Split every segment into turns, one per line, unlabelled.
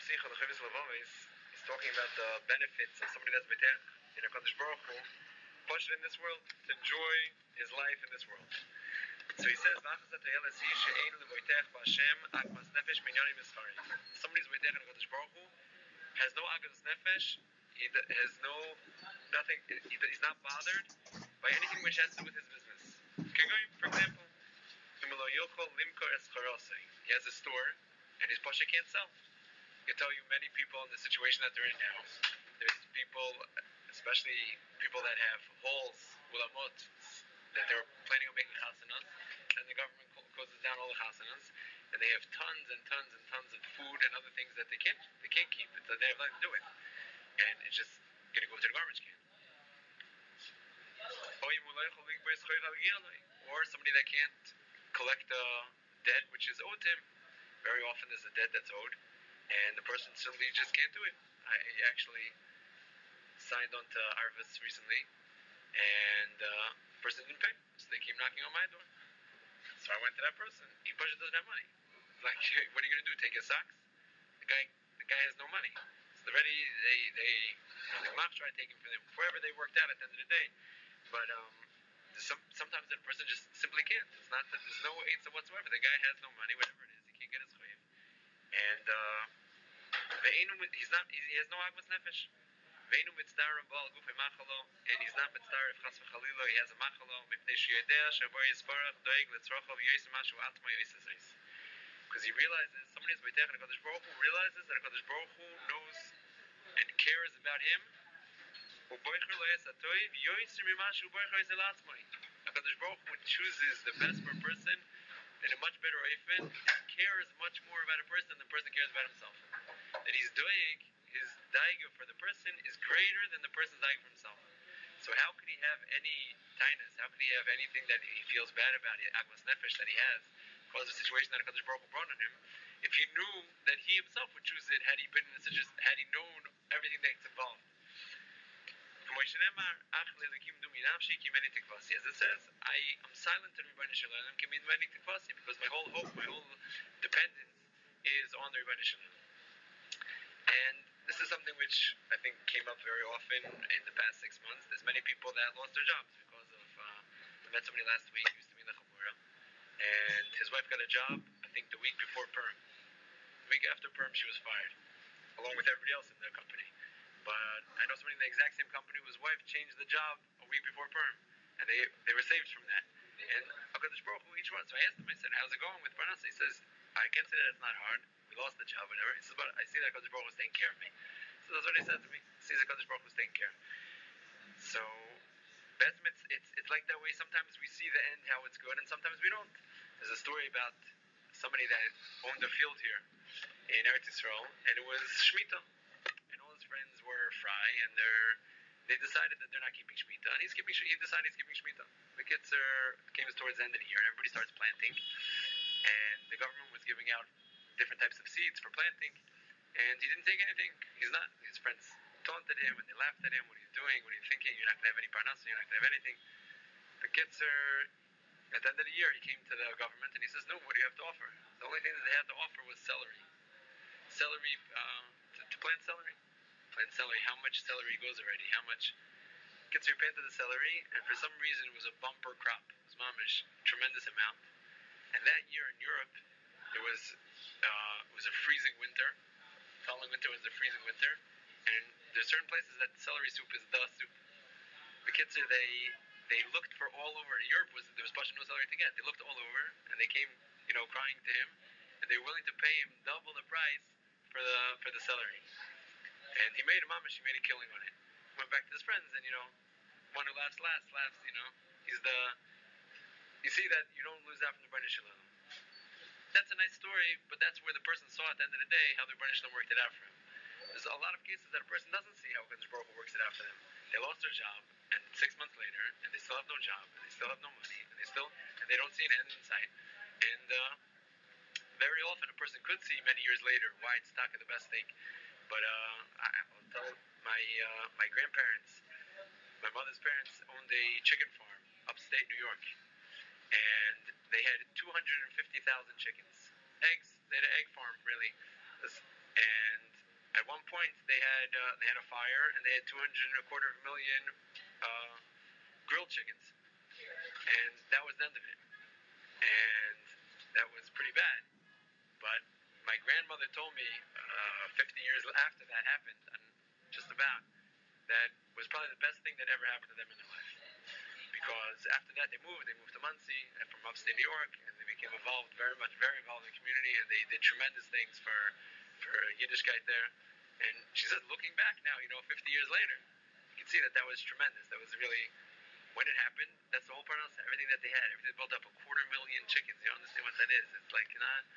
Sicha, the Chavis Lavamis, he's talking about the benefits of somebody that's Betech in a Kodesh Baruch Hu, pushed in this world, to enjoy his life in this world. So he says, somebody's Betech in a Kodesh Baruch Hu has no Agas Nefesh, he has no, nothing, he's not bothered by anything which has to do with his business. For example, he has a store, and his pasha can't sell. I can tell you many people in the situation that they're in now. There's people, especially people that have halls, ulamot, that they're planning on making chasanas, and the government closes down all the chasanas, and they have tons and tons and tons of food and other things that they can't keep. So they have nothing to do with, and it's just going to go to the garbage can. Or somebody that can't collect a debt which is owed to him. Very often there's a debt that's owed, and the person simply just can't do it. I actually signed on to Arvis recently, and the person didn't pay, so they keep knocking on my door. So I went to that person. He doesn't have money. Like, what are you going to do? Take his socks? The guy has no money. So already the Mach tried taking from them wherever they worked out at the end of the day, but sometimes that person just simply can't. It's not that there's no eitzah whatsoever. The guy has no money, whatever it is, he can't get his chayiv, and he has no agmas nefesh. Ve'enu mitzdarim ba'al gufei machalo, and he's not mitzdarim if chas v'chalilo he has a machalo mipnei sheyodea shabo yisparach doeg letzrochav yoyis mashu atma yoyis ezeis. Because he realizes, somebody is Beitech and HaKadosh Baruch Hu realizes that HaKadosh Baruch Hu knows and cares about him. HaKadosh Baruch Hu chooses the best for a person in a much better oifen, and cares much more about a person than the person cares about himself. That he's doing, his daiga for the person is greater than the person's daiga for himself. So how could he have any tainus? How could he have anything that he feels bad about, agmas nefesh that he has, because of the situation that HaKadosh Baruch Hu brought on him, if he knew that he himself would choose it had he been in a situation, had he known everything that's involved? As it says, I'm silent to the Rebbeinu Shalom because my whole hope, my whole dependence is on the Rebbeinu Shalom. And this is something which I think came up very often in the past 6 months. There's many people that lost their jobs because of, I met somebody last week who used to be in the Chabura, and his wife got a job, I think the week before Perm. The week after Perm, she was fired, along with everybody else in the company. But I know somebody in the exact same company whose wife changed the job a week before Perm, and they were saved from that. And HaKadosh Baruch Hu, each one. So I asked him, I said, how's it going with Parnasa? He says, I can't say that it's not hard. We lost the job, whatever. He says, but I see that HaKadosh Baruch Hu is taking care of me. So that's what he said to me. He sees that HaKadosh Baruch Hu is taking care of me. So it's like that way. Sometimes we see the end, how it's good, and sometimes we don't. There's a story about somebody that owned a field here in Eretz Yisrael, and it was Shemitah. Friends were fry, and they decided that they're not keeping Shemitah, and he decided he's keeping Shemitah. The kids came towards the end of the year, and everybody starts planting, and the government was giving out different types of seeds for planting, and he didn't take anything. His friends taunted him, and they laughed at him. What are you doing? What are you thinking? You're not going to have any parnasa, you're not going to have anything. The kids at the end of the year, he came to the government, and he says, no, what do you have to offer? The only thing that they had to offer was celery. Celery, to plant celery. Plant celery, how much celery goes already? How much? Kids planted the celery, and for some reason it was a bumper crop. It was mamish, tremendous amount. And that year in Europe, it was a freezing winter. Following winter was the freezing winter, and there's certain places that celery soup is the soup. The kids they looked for all over. Europe there was no celery to get. They looked all over, and they came, crying to him, and they were willing to pay him double the price for the celery. And he made a mamish, he made a killing on it. Went back to his friends, and one who laughs, he's you see that you don't lose out from the Rebbeinu Shalom. That's a nice story, but that's where the person saw at the end of the day how the Rebbeinu Shalom worked it out for him. There's a lot of cases that a person doesn't see how HaKadosh Baruch Hu works it out for them. They lost their job, and 6 months later, and they still have no job, and they still have no money, and they don't see an end in sight. And very often a person could see many years later why it's stuck at the best thing. But I'll tell my grandparents, my mother's parents owned a chicken farm upstate New York, and they had 250,000 chickens, eggs. They had an egg farm, really, and At one point, they had a fire, and they had 225 million grilled chickens, and that was the end of it. And that was pretty bad. But my grandmother told me 50 years after that happened, and just about, that was probably the best thing that ever happened to them in their life. Because after that, they moved to Monsey from upstate New York, and they became involved, very involved in the community, and they did tremendous things for Yiddishkeit there. And she said, looking back now, 50 years later, you can see that was tremendous. That was really, when it happened, that's the whole parnasa, everything that they had, everything built up, 250,000 chickens. You understand what that is? It's like,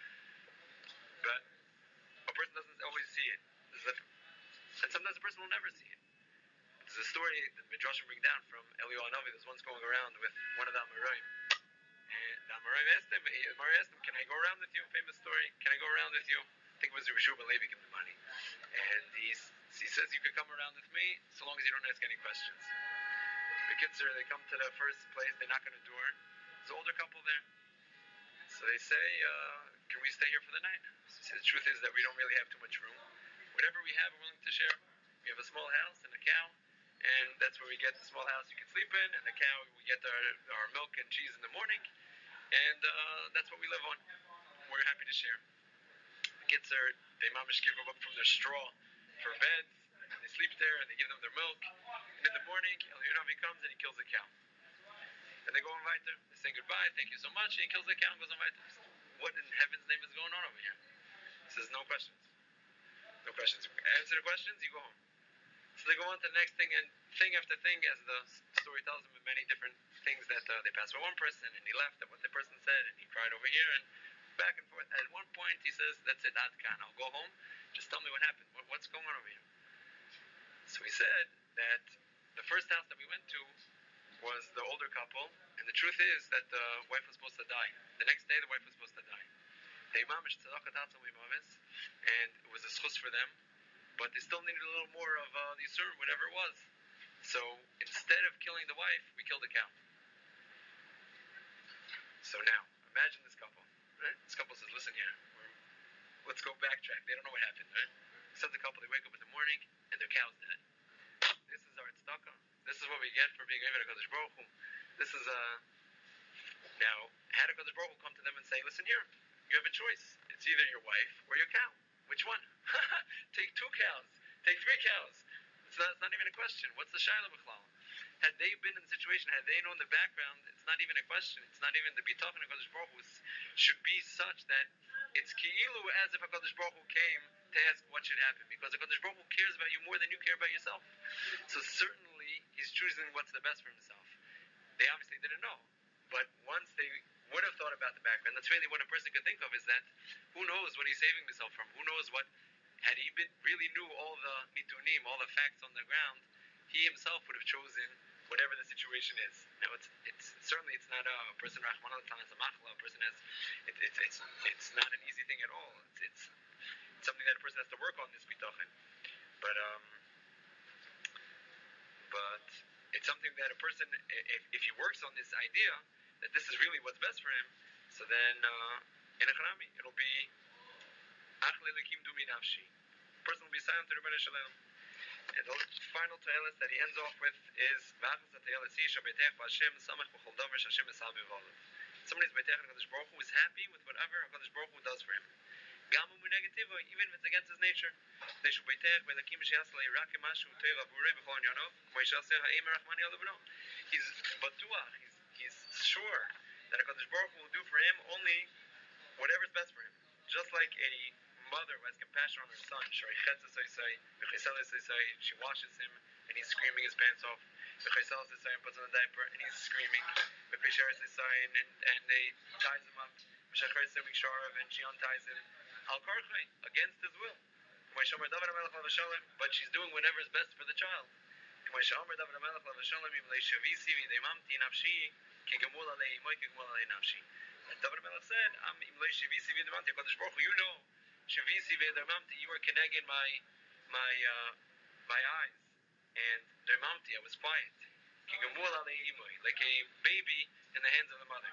but a person doesn't always see it. And sometimes a person will never see it. There's a story that Midrashim bring down from Eliyahu Hanavi. There's once going around with one of the Amoraim. And the Amoraim asked him, can I go around with you? Famous story. Can I go around with you? I think it was Rabbi Shua Levi gave him the money. And he says, you could come around with me so long as you don't ask any questions. The kids they come to the first place, they knock on the door. There's an older couple there. So they say, can we stay here for the night? So the truth is that we don't really have too much room. Whatever we have, we're willing to share. We have a small house and a cow, and that's where we get the small house you can sleep in, and the cow, we get our milk and cheese in the morning, and that's what we live on. We're happy to share. The kids they mamish give them up from their straw for beds, and they sleep there, and they give them their milk, and in the morning, Eliyahu comes and he kills the cow. And they go on weiter. They say goodbye, thank you so much, and he kills the cow and goes on weiter. What in heaven's name is going on over here? He says, no questions. No questions. Answer the questions, you go home. So they go on to the next thing, and thing after thing, as the story tells them, many different things that they passed by one person, and he laughed at what the person said, and he cried over here, and back and forth. At one point, he says, that's it, I'll go home. Just tell me what happened. What's going on over here? So he said that the first house that we went to was the older couple, and the truth is that the wife was supposed to die. The next day, the wife was supposed to die. They mamish tzedakah tatzah u'imovis, and it was a schus for them, but they still needed a little more of the yisurim, whatever it was. So instead of killing the wife, we killed the cow. So now, imagine this couple, right? This couple says, listen here, let's go backtrack. They don't know what happened, right? Says the couple, they wake up in the morning, and their cow's dead. This is our tzedakah. This is what we get for being Eved HaKadosh Baruch Hu. This is now, had HaKadosh Baruch Hu come to them and say, listen here, you have a choice. It's either your wife or your cow. Which one? Take 2 cows. Take 3 cows. It's not even a question. What's the Shaila B'chlal? Had they been in the situation, had they known the background, it's not even a question. It's not even the bitachon of HaKadosh Baruch Hu should be such that it's ki'ilu as if HaKadosh Baruch Hu came to ask what should happen. Because HaKadosh Baruch Hu cares about you more than you care about yourself. So certainly, he's choosing what's the best for himself. They obviously didn't know. But once they would have thought about the background, that's really what a person could think of, is that who knows what he's saving himself from? Who knows what, had he really knew all the nitunim, all the facts on the ground, he himself would have chosen whatever the situation is. Now, it's certainly it's not a person, Rahman al-Tan, is a machla, a person has, it's not an easy thing at all. It's something that a person has to work on, this bitachon. But it's something that a person, if he works on this idea, that this is really what's best for him, so then in a chanami, it'll be achle lekim dumi nafshi. The person will be silent to Rebbeinu Shalom. And the final tehelis that he ends off with is v'achas tehelis isha beitech v'Hashem samach b'chol davar sh'Hashem esal b'volav. Somebody's beitech HaKadosh Baruch Hu is happy with whatever HaKadosh Baruch Hu does for him. Gamu negativa, even if it's against his nature. They should beitech v'elakim she'asla yirak emashu teva b'urei b'chol anyanov k'may she'aseh ha'im rachmani alabno. He's batuach. He's sure that HaKadosh Baruch Hu will do for him only whatever's best for him. Just like a mother who has compassion on her son, she washes him and he's screaming his pants off, puts on a diaper and he's screaming, and they ties him up, and she unties him, against his will. But she's doing whatever is best for the child. David HaMelech said, you know, you are connecting my eyes, and I was quiet, like a baby in the hands of the mother.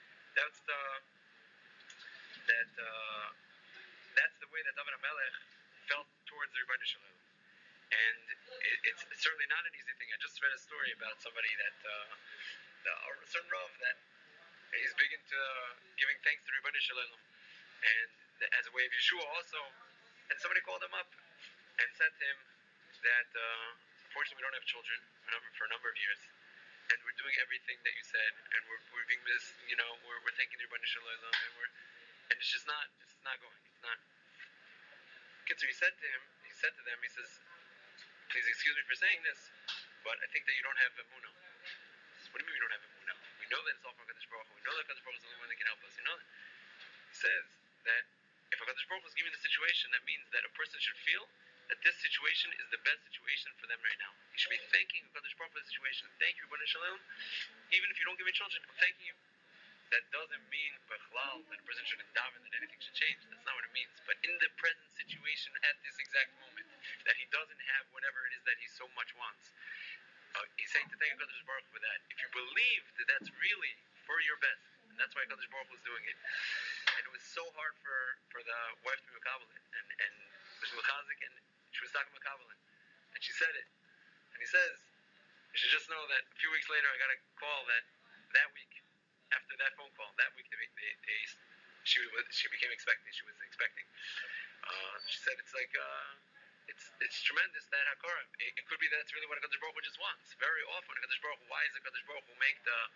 That's the way that David HaMelech the Rebbeinu Shalom. And it's certainly not an easy thing. I just read a story about somebody that a certain Rav that is big into giving thanks to Rebbeinu Shalom, and as a way of Yeshua also. And somebody called him up and said to him that unfortunately we don't have children for a number of years, and we're doing everything that you said, and we're being we're thanking the Rebbeinu Shalom, and it's not going. It's not. So he said to them, he says, please excuse me for saying this, but I think that you don't have emunah. What do you mean we don't have emunah? We know that it's all from HaKadosh Baruch Hu. We know that HaKadosh Baruch Hu is the only one that can help us. You know that? He says that if HaKadosh Baruch Hu is giving the situation, that means that a person should feel that this situation is the best situation for them right now. You should be thanking HaKadosh Baruch Hu for the situation. Thank you, Rebbeinu Shalom. Even if you don't give me children, I'm thanking you. That doesn't mean b'chlal that a person shouldn't daven, that anything should change. That's not what it means. But in the present situation, at this exact moment, that he doesn't have whatever it is that he so much wants, he's saying to thank HaKadosh Baruch Hu for that. If you believe that that's really for your best, and that's why HaKadosh Baruch Hu is doing it. And it was so hard for the wife to be mekabelit, and was mechazik, and she was talking mekabelit, and she said it. And he says, you should just know that a few weeks later, I got a call that week, after that phone call, that week she became expecting. She was expecting. She said it's like it's tremendous that hakara. It could be that it's really what HaKadosh Baruch Hu just wants. Very often, HaKadosh Baruch Hu, why is HaKadosh Baruch Hu make the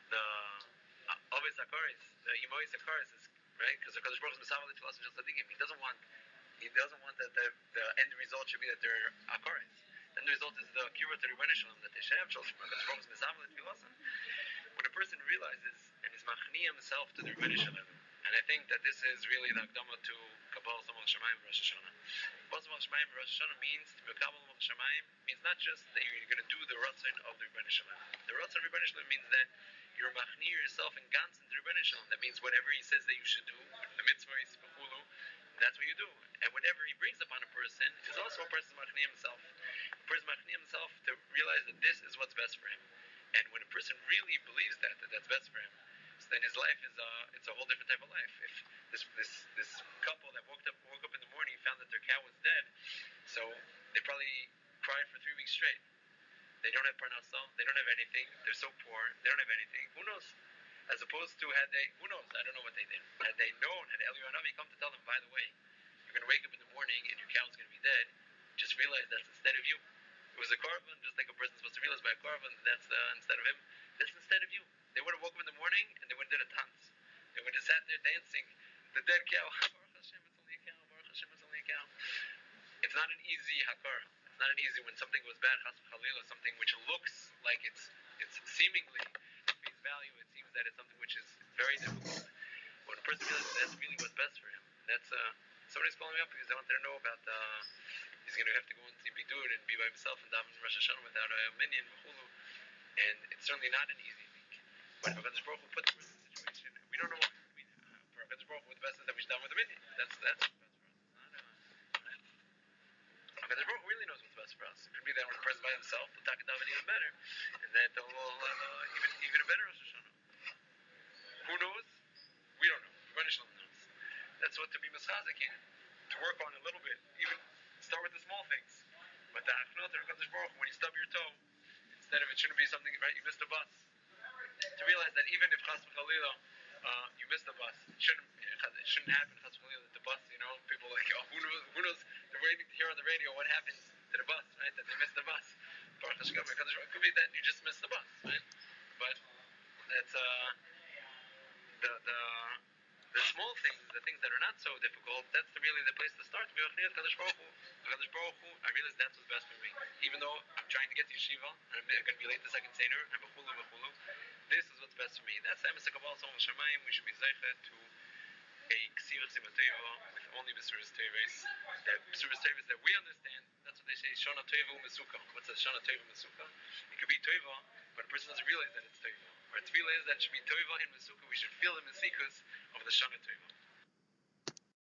Aves Hakaris, the Imois Hakaris, right? Because HaKadosh Baruch Hu is Mesavel to us and Tzadikim. He doesn't want that the end result should be that they're Hakaris. Then the result is the kira to Rebbeinu Shalom, that they should have children. HaKadosh Baruch Hu is Mesavel to us. When a person realizes and is machni himself to the Rebbeinu Shalom, and I think that this is really the Akdama to Kabbalah Samach Shemayim Rosh Hashanah. Kabbalah Samach Shemayim Rosh Hashanah means to be Kabbalah Samach Shemayim means not just that you're going to do the Ratzon of the Rebbeinu Shalom. The Ratzon of Rebbeinu Shalom means that you're machni yourself in Gans into the Rebbeinu Shalom. That means whatever he says that you should do, the mitzvahs, b'chulu, that's what you do. And whatever he brings upon a person is also a person machni himself. A person machni himself to realize that this is what's best for him. And when a person really believes that that's best for him, so then his life is it's a whole different type of life. If this couple that woke up in the morning found that their cow was dead, so they probably cried for 3 weeks straight. They don't have parnasa, they don't have anything, they're so poor, they don't have anything. Who knows? As opposed to who knows? I don't know what they did. Had they known, had Eliyahu Hanavi come to tell them, by the way, you're going to wake up in the morning and your cow's going to be dead, just realize that's instead of you. It was a carbon, just like a person's supposed to realize by a carbon, that's instead of him. That's instead of you. They would have woke up in the morning and they would have did a dance. They would have sat there dancing. The dead cow. Baruch Hashem, it's only a cow. Baruch Hashem, it's only a cow. It's not an easy hakar. It's not an easy when something goes bad. Chas v'chalila, something which looks like it's seemingly at face value. It seems that it's something which is very difficult. When a person realizes that's really what's best for him. That's somebody's calling me up because they wanted to know about he's going to have to go into Bidud and be by himself and daven Rosh Hashanah without a minion, v'chulu. And it's certainly not an easy thing. But if HaKadosh Baruch Hu puts us in a situation, we don't know what for HaKadosh Baruch Hu, the best is that we should daven with a minion. That's what's best for us. HaKadosh Baruch Hu really knows what's best for us. It could be that when a person by himself, the Taka daven even better, and that they'll have even a better Rosh Hashanah. Who knows? We don't know. Rebbeinu Shalom knows. That's what to be mischazik in, to work on a little bit. Even start with the small things. But the Achnot or HaKadosh Baruch Hu, when you stub your toe, instead of it shouldn't be something, right, you missed a bus. To realize that even if chas v'chalila, you missed the bus, it shouldn't happen, chas v'chalila, that the bus, people like, who knows, they're waiting to hear on the radio what happens to the bus, right, that they missed the bus. Baruch Hashem, it could be that you just missed the bus, right? But that's, the small things, the things that are not so difficult, that's really the place to start. To be Machniah Kadosh Baruch Hu. Kadosh Baruch Hu, I realize that's what's best for me. Even though I'm trying to get to yeshiva, and I'm going to be late the second seder, and v'chulu, this is what's best for me. That's the Emes HaKabbalah Samach Shemayim. We should be zeichet to a ksir tzimah with only B'suras Teves. That B'suras Teves that we understand, that's what they say, Shana Teva U'Mesuka. What's that Shana Teva U'Mesuka? It could be Teva, but a person doesn't realize that it's Teva. Our tefillah is that should be Teva in Mesuka. We should feel the Mesikus of the Shana Teva.